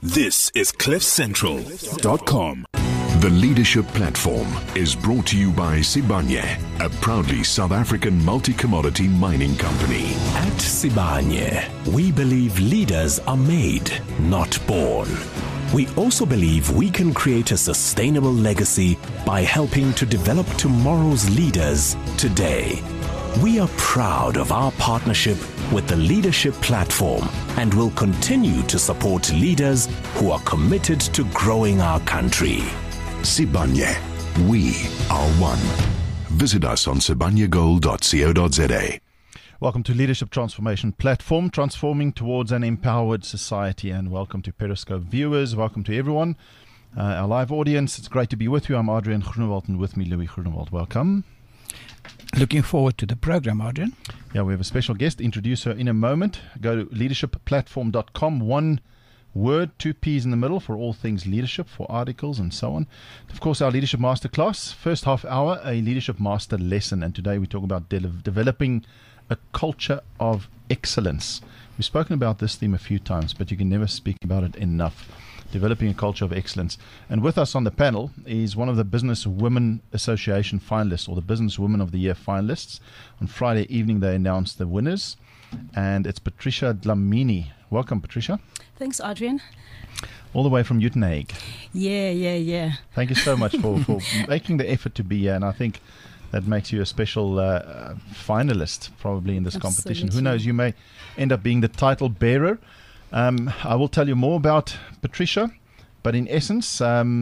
This is CliffCentral.com. The Leadership Platform is brought to you by Sibanye, a proudly South African multi-commodity mining company. At Sibanye, we believe leaders are made, not born. We also believe we can create a sustainable legacy by helping to develop tomorrow's leaders today. We are proud of our partnership with the Leadership Platform and will continue to support leaders who are committed to growing our country. Sibanye, we are one. Visit us on sibanyegold.co.za. Welcome to Leadership Transformation Platform, transforming towards an empowered society. And welcome to Periscope viewers. Welcome to everyone. Our live audience, it's great to be with you. I'm Adrian Groenewald, and with me, Louis Groenewald. Welcome. Looking forward to the program, Adrian. Yeah, we have a special guest. Introduce her in a moment. Go to leadershipplatform.com. One word, 2 P's in the middle for all things leadership, for articles and so on. Of course, our Leadership Masterclass, first half hour, a Leadership Master lesson. And today we talk about developing a culture of excellence. We've spoken about this theme a few times, but you can never speak about it enough. Developing a culture of excellence. And with us on the panel is one of the Business Women Association finalists, or the Business Women of the Year finalists. On Friday evening, they announced the winners, and it's Patricia Dlamini. Welcome, Patricia. Thanks, Adrian. All the way from Uitenhage. Yeah. Thank you so much for making the effort to be here, and I think that makes you a special finalist probably in this competition. Who knows, you may end up being the title bearer. I will tell you more about Patricia, but in essence,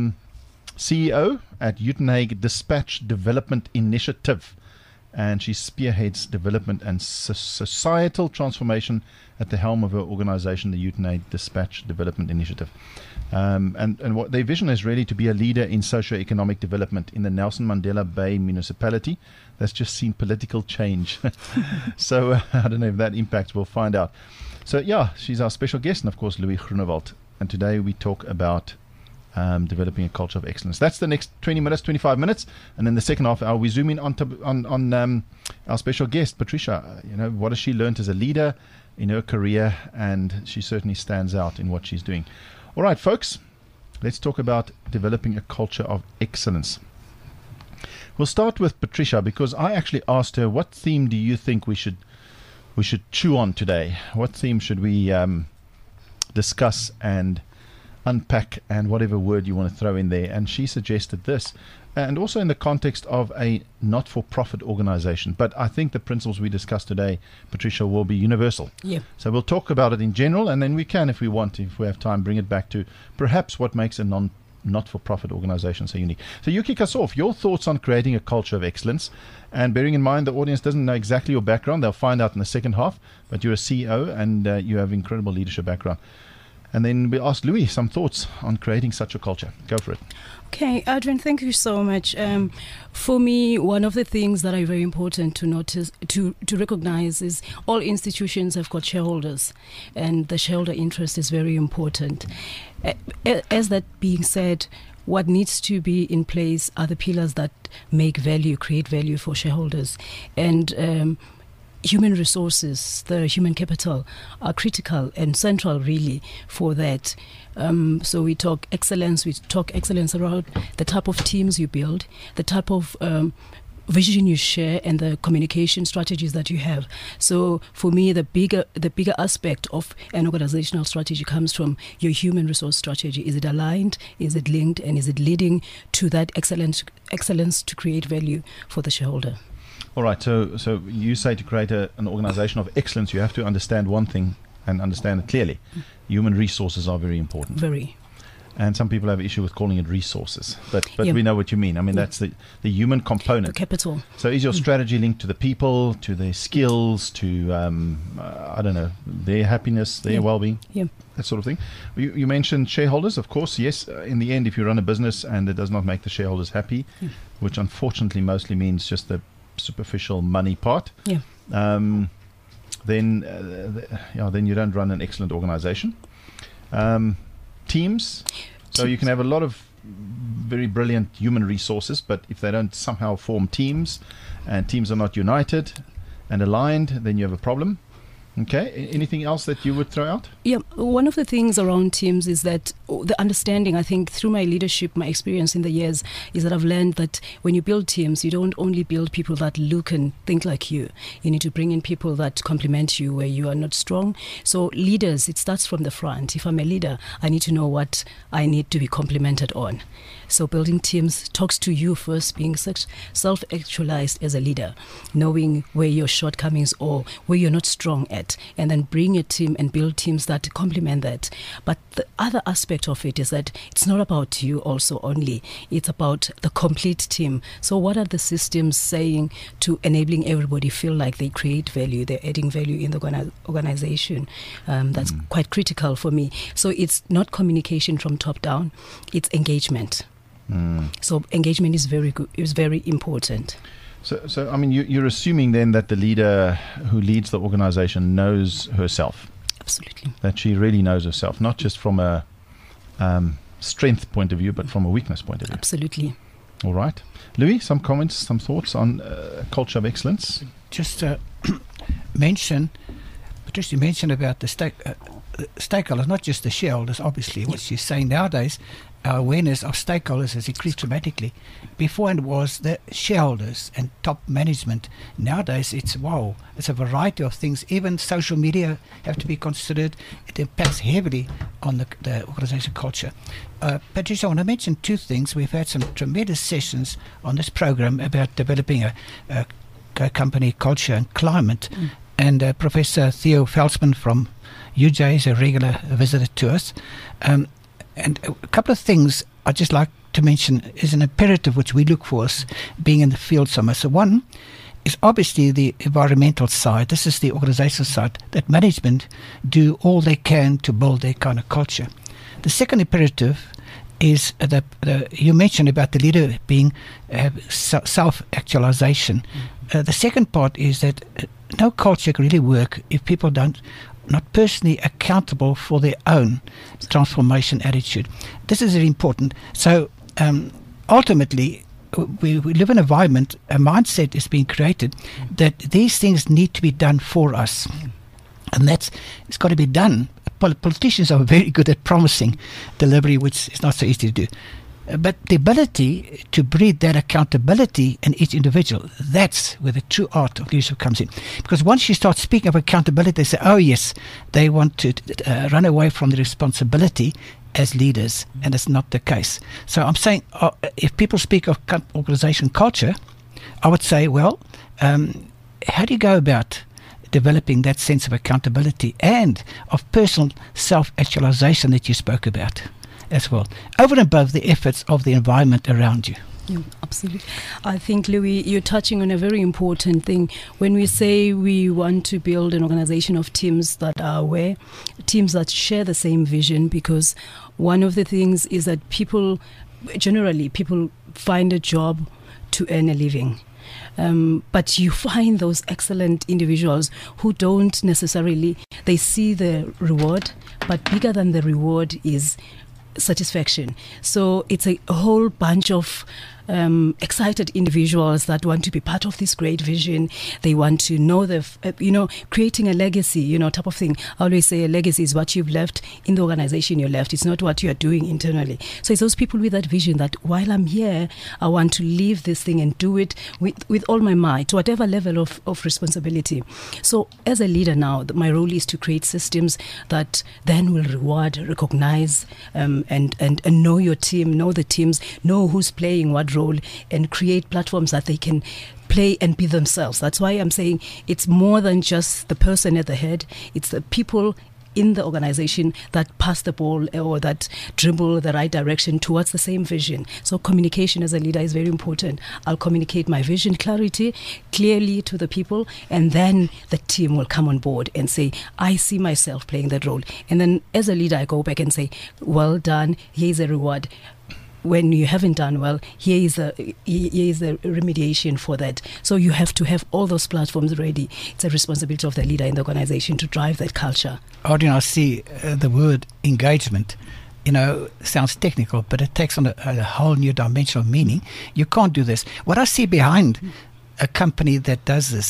CEO at Uitenhage Dispatch Development Initiative, and she spearheads development and societal transformation at the helm of her organization, the Uitenhage Dispatch Development Initiative. And what their vision is really to be a leader in socio-economic development in the Nelson Mandela Bay municipality that's just seen political change. So I don't know if that impacts, we'll find out. So yeah, she's our special guest, and of course Louis Groenewald. And today we talk about developing a culture of excellence. That's the next 20 minutes, 25 minutes. And then the second half hour, we zoom in on our special guest, Patricia. You know, what has she learned as a leader in her career? And she certainly stands out in what she's doing. All right, folks, let's talk about developing a culture of excellence. We'll start with Patricia, because I actually asked her, what theme do you think we should chew on today? What theme should we discuss and unpack, and whatever word you want to throw in there? And she suggested this, and also in the context of a not-for-profit organization. But I think the principles we discussed today, Patricia, will be universal. Yeah. So we'll talk about it in general, and then we can, if we want, if we have time, bring it back to perhaps what makes a not-for-profit organization so unique. So you kick us off. Your thoughts on creating a culture of excellence, and bearing in mind the audience doesn't know exactly your background. They'll find out in the second half, but you're a CEO and you have incredible leadership background. And then we asked Louis some thoughts on creating such a culture. Go for it. Okay, Adrian, thank you so much. For me, one of the things that are very important to notice, to recognize, is all institutions have got shareholders, and the shareholder interest is very important. As that being said, what needs to be in place are the pillars that make value, create value for shareholders. And human resources, the human capital, are critical and central really for that. So we talk excellence around the type of teams you build, the type of vision you share, and the communication strategies that you have. So for me, the bigger aspect of an organizational strategy comes from your human resource strategy. Is it aligned? Is it linked? And is it leading to that excellence to create value for the shareholder? All right, so you say to create an organization of excellence, you have to understand one thing and understand it clearly. Human resources are very important. Very. And some people have an issue with calling it resources, but Yeah. we know what you mean. I mean, that's the human component. The capital. So is your strategy linked to the people, to their skills, to, I don't know, their happiness, their well-being? Yeah. That sort of thing. You mentioned shareholders, of course. Yes, in the end, if you run a business and it does not make the shareholders happy, which unfortunately mostly means just the superficial money part, then you don't run an excellent organization. Teams. So you can have a lot of very brilliant human resources, but if they don't somehow form teams, and teams are not united and aligned, then you have a problem. Okay. Anything else that you would throw out? Yeah, one of the things around teams is that the understanding, I think, through my leadership, my experience in the years, is that I've learned that when you build teams, you don't only build people that look and think like you. You need to bring in people that complement you where you are not strong. So leaders, it starts from the front. If I'm a leader, I need to know what I need to be complimented on. So building teams talks to you first, being self-actualized as a leader, knowing where your shortcomings or where you're not strong at, and then bring a team and build teams that complement that. But the other aspect of it is that it's not about you also only. It's about the complete team. So what are the systems saying to enabling everybody feel like they create value, they're adding value in the organization? That's quite critical for me. So it's not communication from top down, it's engagement. So engagement is very good, is very important. So I mean, you're assuming then that the leader who leads the organization knows herself. Absolutely. That she really knows herself, not just from a strength point of view, but from a weakness point of view. Absolutely. All right. Louis, some comments, some thoughts on culture of excellence? Just mention, Patricia, you mentioned about the stakeholders, not just the shareholders, obviously. What she's saying nowadays, our awareness of stakeholders has increased dramatically. Before it was the shareholders and top management. Nowadays it's a variety of things. Even social media have to be considered. It impacts heavily on the organization culture. Patricia, I want to mention two things. We've had some tremendous sessions on this program about developing a company culture and climate. And Professor Theo Felsman from UJ is a regular visitor to us. And a couple of things I'd just like to mention is an imperative which we look for us being in the field somewhere. So one is obviously the environmental side. This is the organizational side, that management do all they can to build their kind of culture. The second imperative is you mentioned about the leader being self-actualization. The second part is that no culture can really work if people not personally accountable for their own transformation attitude. This is very important. So ultimately, we live in an environment, a mindset is being created that these things need to be done for us. And it's got to be done. Politicians are very good at promising delivery, which is not so easy to do. But the ability to breed that accountability in each individual, that's where the true art of leadership comes in. Because once you start speaking of accountability, they say, oh yes, they want to run away from the responsibility as leaders, and it's not the case. So I'm saying, if people speak of organization culture, I would say, well, how do you go about developing that sense of accountability and of personal self-actualization that you spoke about as well, over and above the efforts of the environment around you? Yeah, absolutely. I think, Louis, you're touching on a very important thing. When we say we want to build an organization of teams that are aware, teams that share the same vision, because one of the things is that people find a job to earn a living. But you find those excellent individuals who don't necessarily, they see the reward, but bigger than the reward is satisfaction. So it's a whole bunch of excited individuals that want to be part of this great vision. They want to know creating a legacy, type of thing. I always say a legacy is what you've left in the organization you left. It's not what you are doing internally. So it's those people with that vision that while I'm here, I want to leave this thing and do it with all my might, whatever level of responsibility. So as a leader now, my role is to create systems that then will reward, recognize, and know your team, know the teams, know who's playing what role, and create platforms that they can play and be themselves. That's why I'm saying it's more than just the person at the head. It's the people in the organization that pass the ball or that dribble the right direction towards the same vision. So communication as a leader is very important. I'll communicate my vision clearly to the people, and then the team will come on board and say, I see myself playing that role. And then as a leader, I go back and say, well done, here's a reward. When you haven't done well, here is a remediation for that. So you have to have all those platforms ready. It's a responsibility of the leader in the organization to drive that culture. Arjun, I see the word engagement, sounds technical, but it takes on a whole new dimension of meaning. You can't do this. What I see behind a company that does this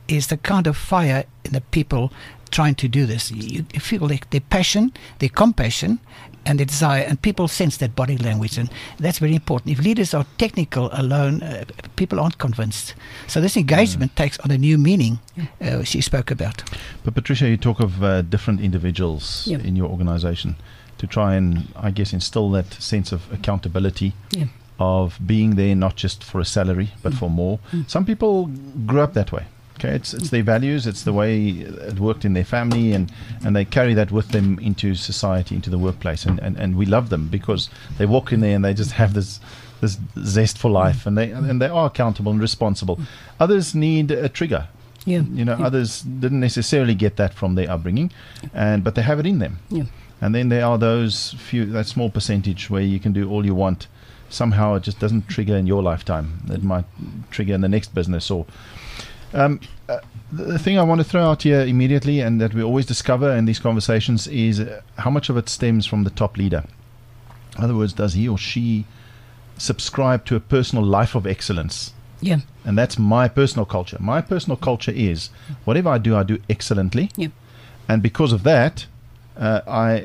is the kind of fire in the people trying to do this. You feel like their passion, their compassion, and their desire, and people sense that body language, and that's very important. If leaders are technical alone, people aren't convinced. So this engagement takes on a new meaning she spoke about. But Patricia, you talk of different individuals in your organization to try and, I guess, instill that sense of accountability, of being there not just for a salary but for more. Some people grew up that way. Okay, it's their values, it's the way it worked in their family, and they carry that with them into society, into the workplace, and we love them because they walk in there and they just have this zest for life, and they are accountable and responsible. Others need a trigger. Others didn't necessarily get that from their upbringing, but they have it in them. And then there are those few, that small percentage where you can do all you want. Somehow it just doesn't trigger in your lifetime. It might trigger in the next business. Or the thing I want to throw out here immediately, and that we always discover in these conversations, is how much of it stems from the top leader. In other words, does he or she subscribe to a personal life of excellence? And that's my personal culture. My personal culture is whatever I do excellently. And because of that, I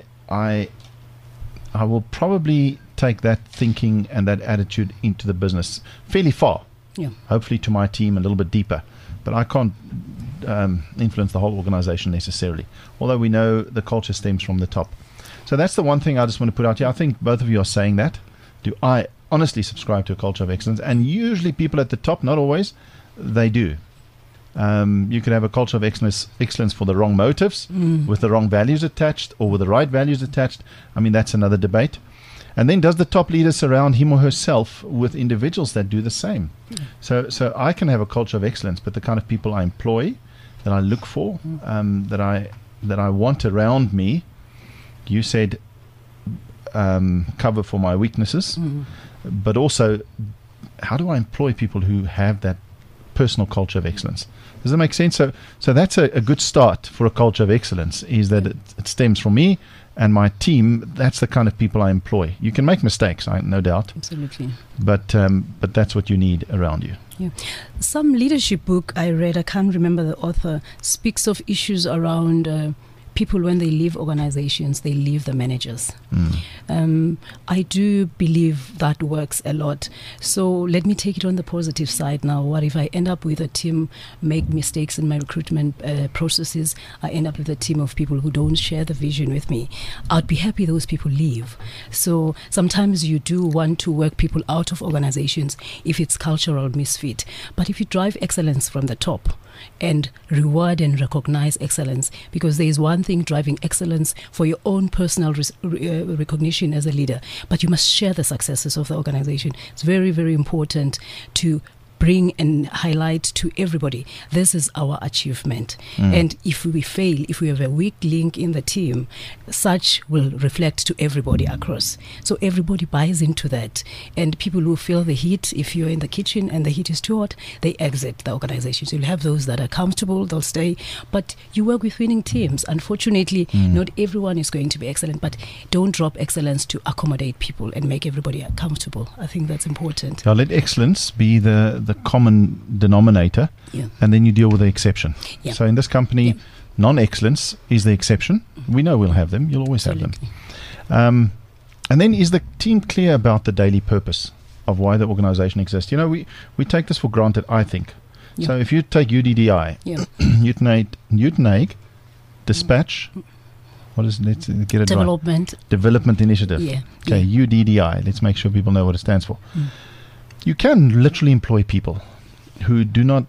will probably take that thinking and that attitude into the business fairly far. Hopefully to my team a little bit deeper. But I can't influence the whole organization necessarily, although we know the culture stems from the top. So that's the one thing I just want to put out here. I think both of you are saying that. Do I honestly subscribe to a culture of excellence? And usually people at the top, not always, they do. You could have a culture of excellence for the wrong motives, with the wrong values attached, or with the right values attached. I mean, that's another debate. And then does the top leader surround him or herself with individuals that do the same? So I can have a culture of excellence, but the kind of people I employ, that I look for, that I want around me, you said cover for my weaknesses, but also how do I employ people who have that personal culture of excellence? Does that make sense? So that's a good start for a culture of excellence, is that it stems from me and my team. That's the kind of people I employ. You can make mistakes, no doubt. Absolutely. But that's what you need around you. Some leadership book I read, I can't remember the author, speaks of issues around people when they leave organizations, they leave the managers. I do believe that works a lot. So let me take it on the positive side now. What if I end up with a team, make mistakes in my recruitment processes? I end up with a team of people who don't share the vision with me. I'd be happy those people leave. So sometimes you do want to work people out of organizations if it's cultural misfit. But if you drive excellence from the top, and reward and recognize excellence, because there is one thing driving excellence for your own personal recognition as a leader, but you must share the successes of the organization. It's very, very important to bring and highlight to everybody, this is our achievement. And if we fail, if we have a weak link in the team, such will reflect to everybody across. So everybody buys into that. And people who feel the heat, if you're in the kitchen and the heat is too hot, they exit the organization. So you'll have those that are comfortable, they'll stay. But you work with winning teams. Unfortunately, not everyone is going to be excellent, but don't drop excellence to accommodate people and make everybody comfortable. I think that's important. Now let excellence be the common denominator, and then you deal with the exception. So in this company, non-excellence is the exception. We know we'll have them. You'll always have them. And then is the team clear about the daily purpose of why the organization exists? You know, we take this for granted, I think. So if you take UDDI, Newton Dispatch, what is it? Let's get it right. Development Initiative. UDDI. Let's make sure people know what it stands for. You can literally employ people who do not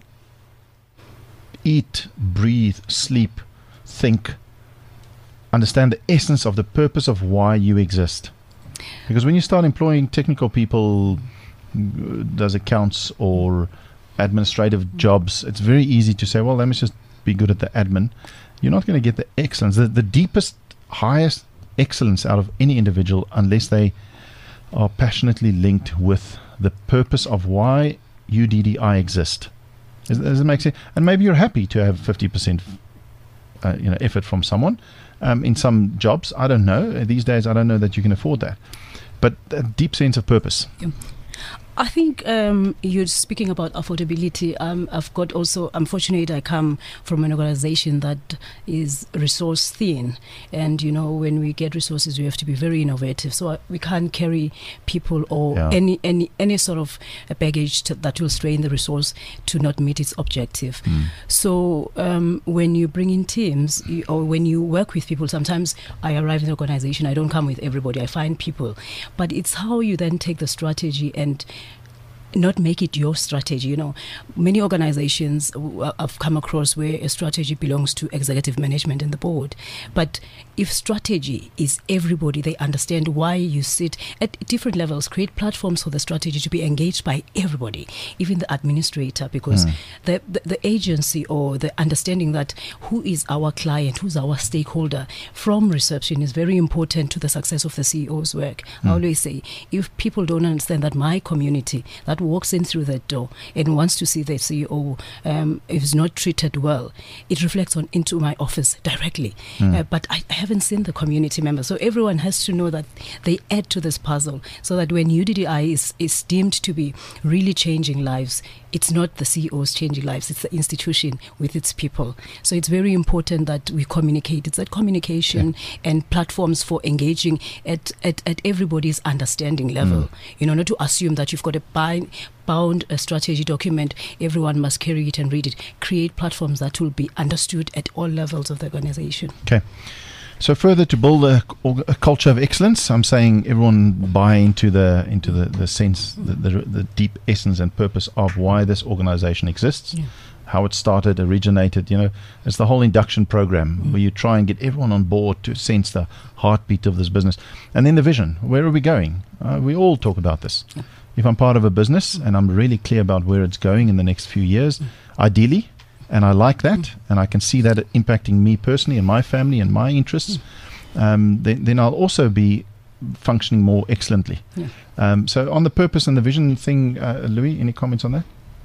eat, breathe, sleep, think, understand the essence of the purpose of why you exist. Because when you start employing technical people, does accounts or administrative jobs, it's very easy to say, well, let me just be good at the admin. You're not going to get the excellence, the deepest, highest excellence out of any individual unless they are passionately linked with the purpose of why UDDI exist. Does it make sense? And maybe you're happy to have 50% effort from someone in some jobs. I don't know. These days, I don't know that you can afford that. But a deep sense of purpose. I think you're speaking about affordability. I've got also, I'm fortunate I come from an organization that is resource thin. And, when we get resources, we have to be very innovative. So we can't carry people or any sort of a baggage that will strain the resource to not meet its objective. So when you bring in teams or when you work with people, sometimes I arrive in the organization, I don't come with everybody, I find people. But it's how you then take the strategy and not make it your strategy. Many organizations I've come across where a strategy belongs to executive management and the board. But if strategy is everybody, they understand why you sit at different levels, create platforms for the strategy to be engaged by everybody, even the administrator, because the agency or the understanding that who is our client, who's our stakeholder from reception is very important to the success of the CEO's work. I always say, if people don't understand that my community that walks in through that door and wants to see the CEO is not treated well, it reflects into my office directly. But I haven't seen the community members. So everyone has to know that they add to this puzzle so that when UDDI is deemed to be really changing lives, it's not the CEOs changing lives, it's the institution with its people. So it's very important that we communicate. It's that communication and platforms for engaging at everybody's understanding level. Not to assume that you've got a bound a strategy document, everyone must carry it and read it. Create platforms that will be understood at all levels of the organization. Okay. So further to build a culture of excellence, I'm saying everyone buy into the sense, the deep essence and purpose of why this organization exists, how it started, originated. It's the whole induction program where you try and get everyone on board to sense the heartbeat of this business. And then the vision, where are we going? We all talk about this. If I'm part of a business and I'm really clear about where it's going in the next few years, ideally, and I like that, and I can see that impacting me personally and my family and my interests, then I'll also be functioning more excellently. So on the purpose and the vision thing, Louis, any comments on that?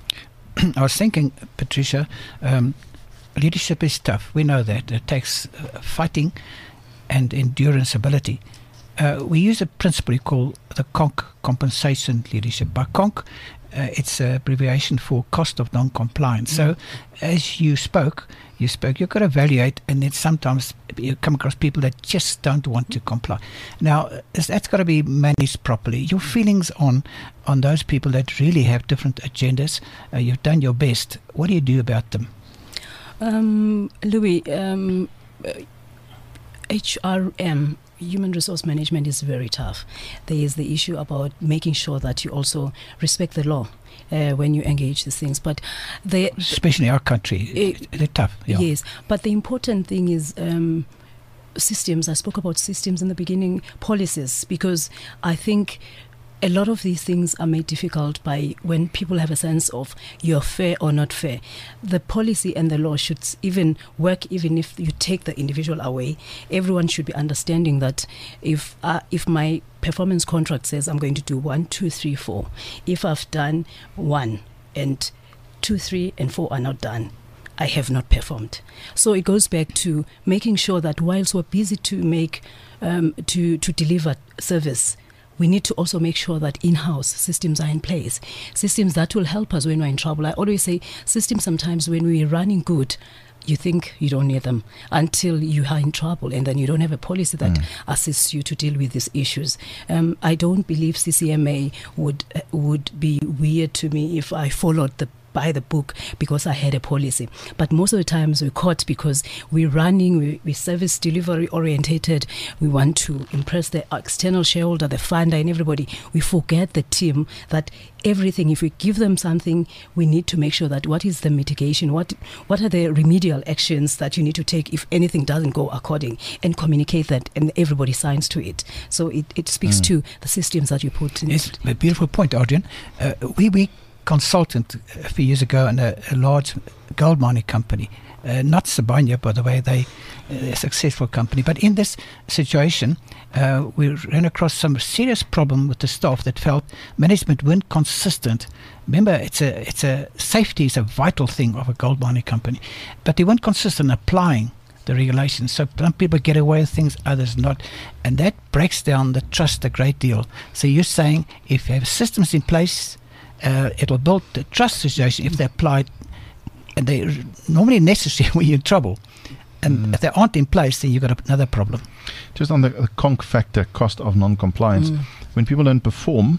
I was thinking, Patricia, leadership is tough. We know that. It takes fighting and endurance ability. We use a principle we call the CONC, compensation leadership. By CONC, it's an abbreviation for cost of non-compliance. So as you spoke, you've got to evaluate, and then sometimes you come across people that just don't want to comply. Now, that's got to be managed properly. Your feelings on those people that really have different agendas, you've done your best. What do you do about them? Louis, HRM, human resource management, is very tough. There is the issue about making sure that you also respect the law when you engage these things. But especially our country, they're tough. Yes, but the important thing is systems. I spoke about systems in the beginning, policies, because I think a lot of these things are made difficult by when people have a sense of you're fair or not fair. The policy and the law should even work even if you take the individual away. Everyone should be understanding that if my performance contract says I'm going to do 1, 2, 3, 4, if I've done 1 and 2, 3 and 4 are not done, I have not performed. So it goes back to making sure that whilst we're busy to make to deliver service, we need to also make sure that in-house systems are in place, systems that will help us when we're in trouble. I always say systems sometimes when we're running good, you think you don't need them until you are in trouble, and then you don't have a policy that assists you to deal with these issues. I don't believe CCMA would be weird to me if I followed by the book because I had a policy. But most of the times we're caught because we're running, we're service delivery orientated. We want to impress the external shareholder, the funder, and everybody. We forget the team that everything, if we give them something, we need to make sure that what is the mitigation, what are the remedial actions that you need to take if anything doesn't go according, and communicate that, and everybody signs to it. So it speaks to the systems that you put in. It's a beautiful point, Adrian. We consultant a few years ago in a large gold mining company, not Sibanye, by the way, they're a successful company. But in this situation, we ran across some serious problem with the staff that felt management weren't consistent. Remember, it's a safety is a vital thing of a gold mining company, but they weren't consistent applying the regulations. So some people get away with things, others not, and that breaks down the trust a great deal. So you're saying if you have systems in place, It will build the trust situation if they're applied, and they're normally necessary when you're in trouble. And if they aren't in place, then you've got another problem. Just on the conch factor, cost of non-compliance, when people don't perform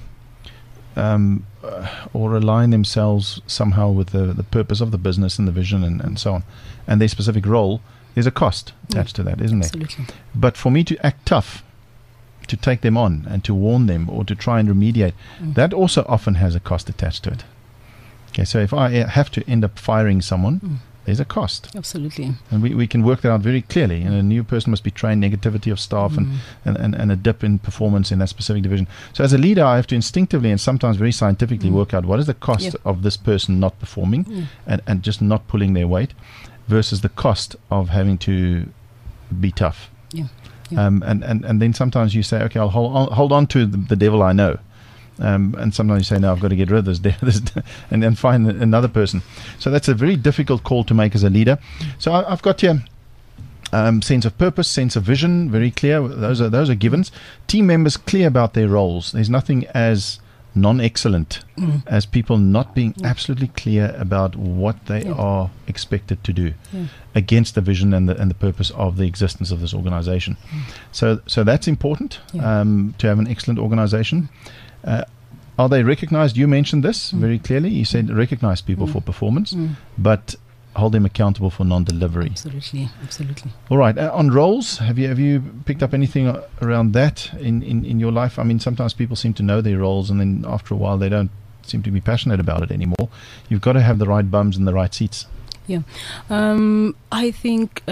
or align themselves somehow with the purpose of the business and the vision and so on, and their specific role, there's a cost attached to that, isn't there? Absolutely. But for me to act tough, to take them on and to warn them or to try and remediate, that also often has a cost attached to it. Okay, so if I have to end up firing someone, there's a cost. Absolutely. And we can work that out very clearly. And a new person must be trained, negativity of staff and a dip in performance in that specific division. So as a leader, I have to instinctively and sometimes very scientifically work out what is the cost of this person not performing and just not pulling their weight versus the cost of having to be tough. Yeah. And then sometimes you say, okay, I'll hold on to the devil I know. And sometimes you say, no, I've got to get rid of this and then find another person. So that's a very difficult call to make as a leader. So I've got here sense of purpose, sense of vision, very clear. Those are givens. Team members clear about their roles. There's nothing as non-excellent as people not being absolutely clear about what they are expected to do against the vision and the purpose of the existence of this organization. So that's important to have an excellent organization. Are they recognized? You mentioned this very clearly. You said recognize people for performance, but hold them accountable for non-delivery. Absolutely. All right. On roles, have you picked up anything around that in your life? I mean, sometimes people seem to know their roles, and then after a while they don't seem to be passionate about it anymore. You've got to have the right bums in the right seats. Yeah. I think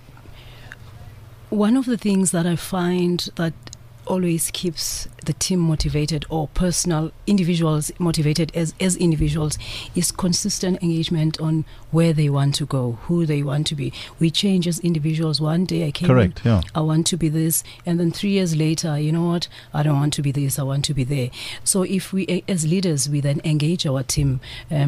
one of the things that I find that always keeps the team motivated or individuals motivated as individuals is consistent engagement on where they want to go, who they want to be. We change as individuals. One day I came in, I want to be this, and then 3 years later, you know what, I don't want to be this, I want to be there. So if we as leaders, we then engage our team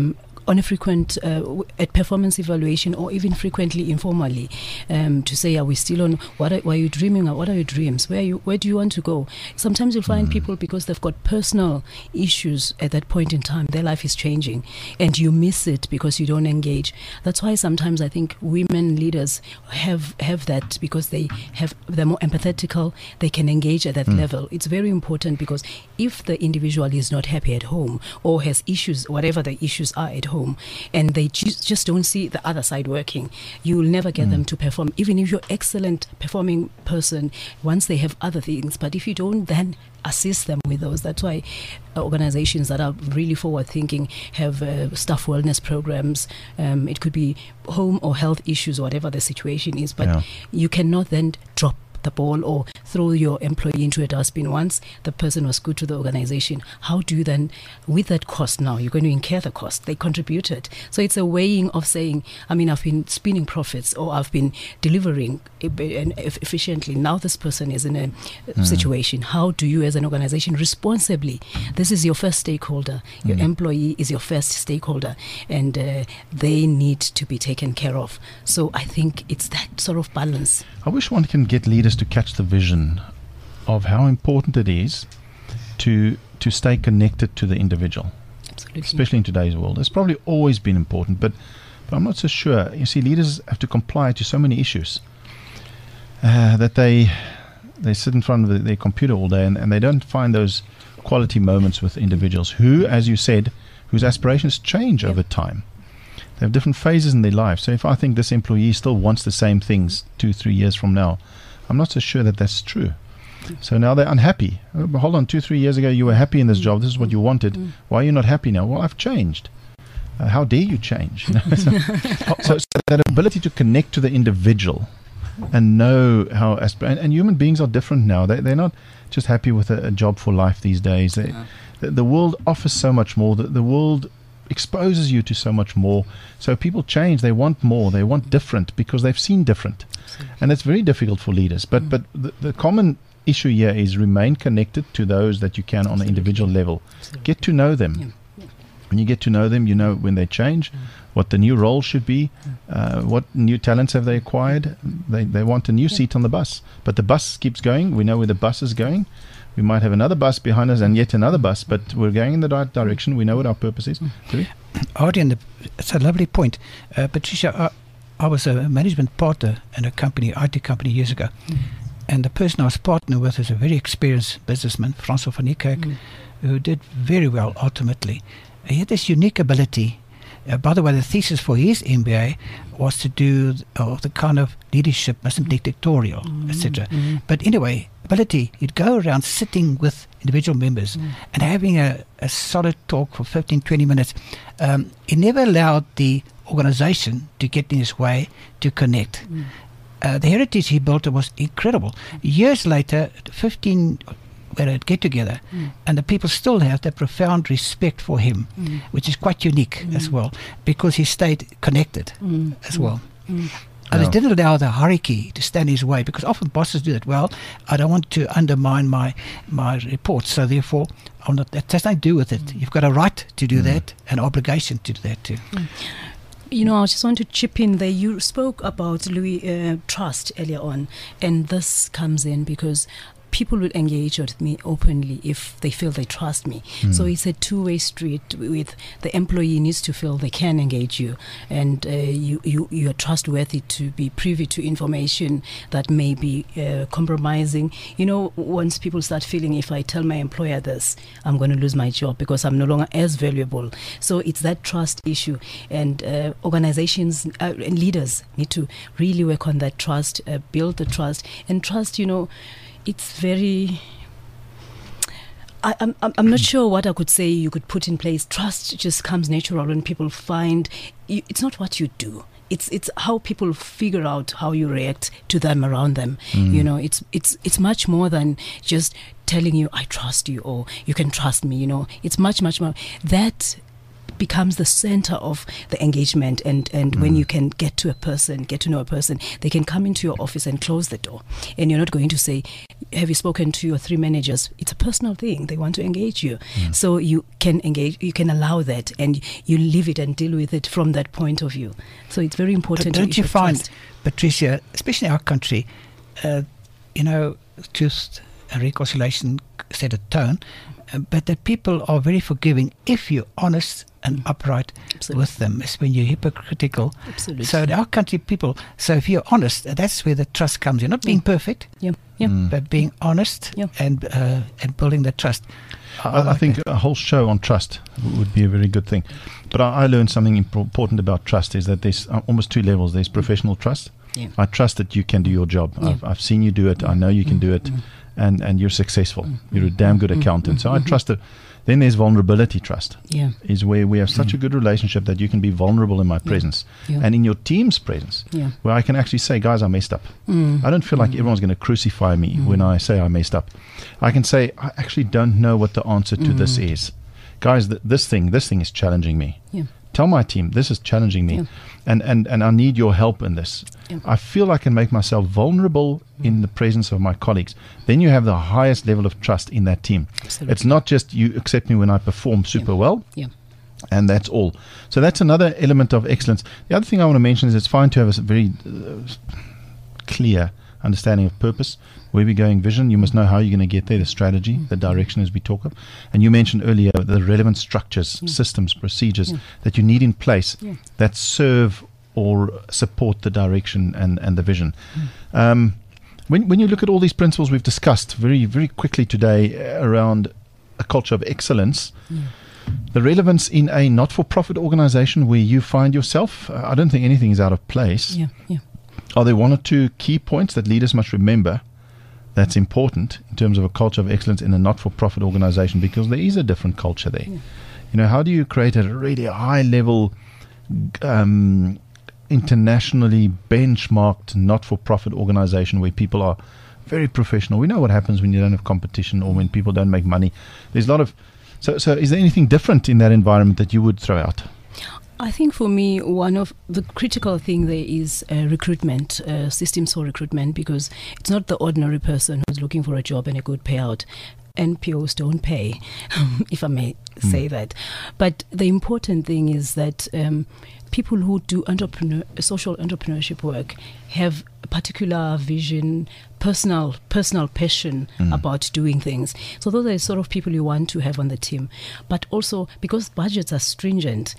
on a frequent at performance evaluation, or even frequently informally, to say, are we still on, what are you dreaming of, what are your dreams, where do you want to go? Sometimes you'll find people, because they've got personal issues at that point in time, their life is changing and you miss it because you don't engage. That's why sometimes I think women leaders have that, because they're more empathetical, they can engage at that level. It's very important, because if the individual is not happy at home or has issues, whatever the issues are at home, and they just don't see the other side working, you will never get them to perform, even if you're excellent performing person, once they have other things. But if you don't then assist them with those, that's why organizations that are really forward thinking have staff wellness programs. It could be home or health issues, whatever the situation is, but you cannot then drop the ball or throw your employee into a dustbin once the person was good to the organization. How do you then, with that cost now, you're going to incur the cost, they contributed. So it's a weighing of saying, I mean, I've been spinning profits, or I've been delivering efficiently, now this person is in a situation. How do you as an organization responsibly, this is your first stakeholder, your employee is your first stakeholder, and they need to be taken care of. So I think it's that sort of balance. I wish one can get leaders to catch the vision of how important it is to stay connected to the individual. Absolutely. Especially in today's world. It's probably always been important, but I'm not so sure. You see, leaders have to comply to so many issues that they sit in front of their computer all day, and they don't find those quality moments with individuals who, as you said, whose aspirations change over time. They have different phases in their life. So if I think this employee still wants the same things 2-3 years from now, I'm not so sure that that's true. So now they're unhappy. Hold on, 2-3 years ago you were happy in this job. This is what you wanted. Why are you not happy now? Well, I've changed. How dare you change? You know? so that ability to connect to the individual and know how and human beings are different now. They're not just happy with a job for life these days. The world offers so much more. The world exposes you to so much more. So people change. They want more. They want different because they've seen different. Absolutely. And it's very difficult for leaders. But the common issue here is remain connected to those that you can on an individual level. Absolutely. Get to know them. When you get to know them, you know when they change, what the new role should be, what new talents have they acquired. They want a new seat on the bus. But the bus keeps going. We know where the bus is going. We might have another bus behind us and yet another bus, but we're going in the right direction. We know what our purpose is. Arden, it's a lovely point. Patricia, I was a management partner in a company, IT company, years ago. And the person I was partnering with is a very experienced businessman, Francois van Niekerk, who did very well ultimately. He had this unique ability. By the way, the thesis for his MBA was to do the kind of leadership, mustn't be dictatorial, etc. But anyway, ability, he'd go around sitting with individual members and having a solid talk for 15, 20 minutes. He never allowed the organization to get in his way to connect. The heritage he built was incredible. Years later, 15 we had a get together, and the people still have that profound respect for him, which is quite unique as well, because he stayed connected as well. Others didn't allow the hierarchy to stand in his way, because often bosses do that. Well, I don't want to undermine my report, so therefore that has nothing to do with it. You've got a right to do that, an obligation to do that too. You know, I just want to chip in there. You spoke about trust earlier on, and this comes in because people will engage with me openly if they feel they trust me. So it's a two-way street. With the employee needs to feel they can engage you, and you are trustworthy to be privy to information that may be compromising. You know, once people start feeling, if I tell my employer this, I'm going to lose my job because I'm no longer as valuable. So it's that trust issue, and organizations and leaders need to really work on that trust, build the trust. And trust, you know, it's very... I'm not sure what I could say you could put in place. Trust just comes natural when people find... It's not what you do. It's how people figure out how you react to them around them. You know, it's much more than just telling you, I trust you, or you can trust me, you know. It's much, much more. That becomes the center of the engagement, and when you can get to know a person, they can come into your office and close the door, and you're not going to say, have you spoken to your 3 managers? It's a personal thing. They want to engage you. So you can engage, you can allow that, and you live it and deal with it from that point of view. So it's very important. Don't you find, Patricia, especially in our country, you know, truth and reconciliation set a tone, but that people are very forgiving if you're honest and upright with them. It's when you're hypocritical. Absolutely. So in our country, people, so if you're honest, that's where the trust comes in. Not being perfect, but being honest and building the trust. I think a whole show on trust would be a very good thing. But I learned something important about trust, is that there's almost 2 levels. There's professional trust. I trust that you can do your job. I've seen you do it. I know you can do it. And you're successful. You're a damn good accountant. So I trust it. Then there's vulnerability trust. Is where we have such a good relationship that you can be vulnerable in my presence and in your team's presence, where I can actually say, guys, I messed up. I don't feel like everyone's going to crucify me when I say I messed up. I can say, I actually don't know what the answer to this is. Guys, this thing is challenging me. Tell my team, this is challenging me, and I need your help in this. I feel I can make myself vulnerable in the presence of my colleagues. Then you have the highest level of trust in that team. Absolutely. It's not just you accept me when I perform super well, and that's all. So that's another element of excellence. The other thing I want to mention is it's fine to have a very clear understanding of purpose, where we're going, vision. You must know how you're going to get there, the strategy, the direction, as we talk of. And you mentioned earlier the relevant structures, systems, procedures that you need in place that serve or support the direction and the vision. When you look at all these principles we've discussed very, very quickly today around a culture of excellence, the relevance in a not-for-profit organization where you find yourself, I don't think anything is out of place. Are there 1 or 2 key points that leaders must remember that's important in terms of a culture of excellence in a not-for-profit organization? Because there is a different culture there. You know, how do you create a really high-level, internationally benchmarked not-for-profit organization where people are very professional? We know what happens when you don't have competition or when people don't make money. There's a lot of... So is there anything different in that environment that you would throw out? I think for me, one of the critical thing there is recruitment, systems for recruitment, because it's not the ordinary person who's looking for a job and a good payout. NPOs don't pay, if I may say that. But the important thing is that people who do social entrepreneurship work have a particular vision, personal passion about doing things. So those are the sort of people you want to have on the team. But also, because budgets are stringent,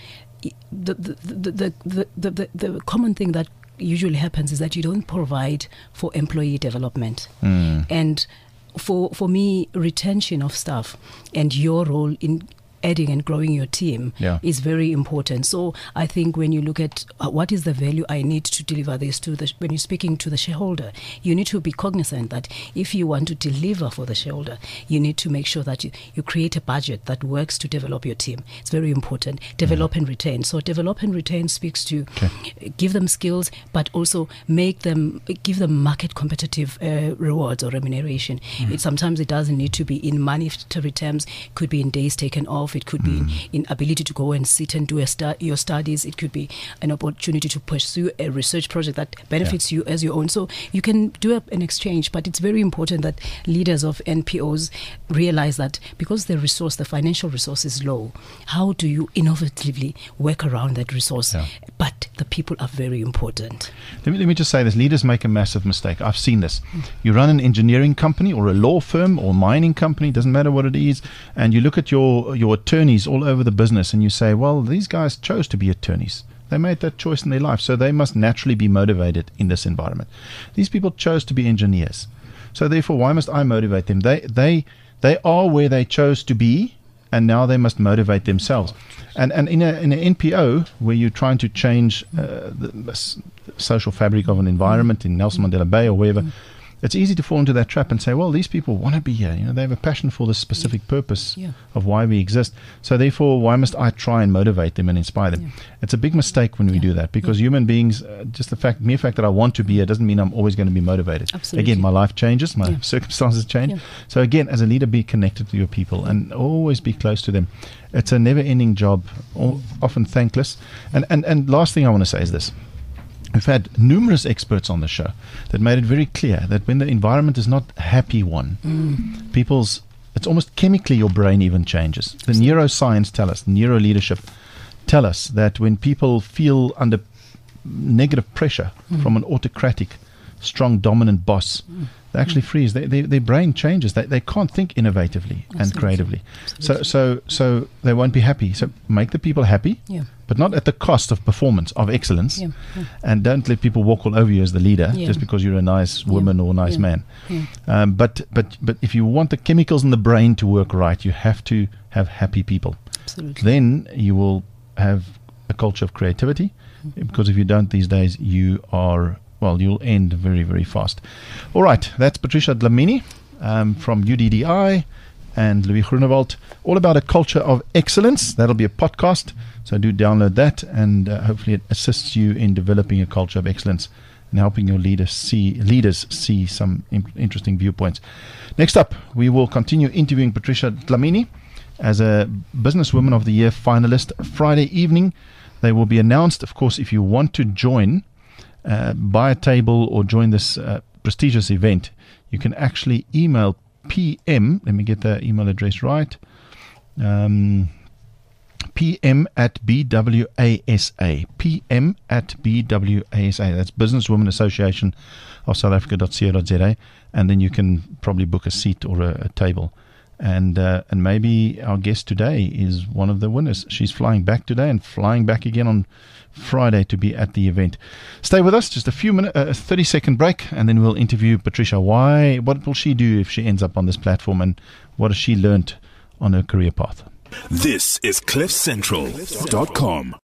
the common thing that usually happens is that you don't provide for employee development. And for me, retention of staff and your role in adding and growing your team is very important. So I think when you look at what is the value I need to deliver this to when you're speaking to the shareholder, you need to be cognizant that if you want to deliver for the shareholder, you need to make sure that you create a budget that works to develop your team. It's very important. Develop and retain. So develop and retain speaks to give them skills, but also give them market competitive rewards or remuneration. Sometimes it doesn't need to be in monetary terms. It could be in days taken off. It could be in ability to go and sit and do your studies. It could be an opportunity to pursue a research project that benefits you as your own. So you can do an exchange, but it's very important that leaders of NPOs realize that because the financial resource is low, how do you innovatively work around that resource? But the people are very important. Let me just say this. Leaders make a massive mistake. I've seen this. You run an engineering company or a law firm or mining company, doesn't matter what it is, and you look at your attorneys all over the business and you say, well, these guys chose to be attorneys. They made that choice in their life, so they must naturally be motivated in this environment. These people chose to be engineers. So therefore, why must I motivate them? They are where they chose to be, and now they must motivate themselves. And in an NPO where you're trying to change the social fabric of an environment in Nelson Mandela Bay or wherever, it's easy to fall into that trap and say, well, these people want to be here. They have a passion for this specific purpose of why we exist. So therefore, why must I try and motivate them and inspire them? It's a big mistake when we do that, because human beings, just the mere fact that I want to be here doesn't mean I'm always going to be motivated. Absolutely. Again, my life changes, my circumstances change. So again, as a leader, be connected to your people and always be close to them. It's a never-ending job, often thankless. And last thing I want to say is this. We've had numerous experts on the show that made it very clear that when the environment is not a happy one, it's almost chemically your brain even changes. The neuroscience tell us, neuro leadership tell us that when people feel under negative pressure from an autocratic, strong, dominant boss, they actually freeze. Their brain changes. They can't think innovatively and creatively. So they won't be happy. So make the people happy, but not at the cost of performance, of excellence. And don't let people walk all over you as the leader just because you're a nice woman or a nice man. But if you want the chemicals in the brain to work right, you have to have happy people. Absolutely. Then you will have a culture of creativity, because if you don't these days, you'll end very, very fast. All right, that's Patricia Dlamini from UDDI and Louis Groenewald, all about a culture of excellence. That'll be a podcast, so do download that, and hopefully it assists you in developing a culture of excellence and helping your leaders see some interesting viewpoints. Next up, we will continue interviewing Patricia Dlamini as a Businesswoman of the Year finalist. Friday evening, they will be announced. Of course, if you want to join, buy a table or join this prestigious event, you can actually email PM, let me get the email address right, PM at BWASA, PM at BWASA, that's Businesswomen Association of South Africa.co.za, and then you can probably book a seat or a table. And maybe our guest today is one of the winners. She's flying back today and flying back again on Friday to be at the event. Stay with us, just a 30-second break, and then we'll interview Patricia. What will she do if she ends up on this platform, and what has she learned on her career path? This is CliffCentral.com.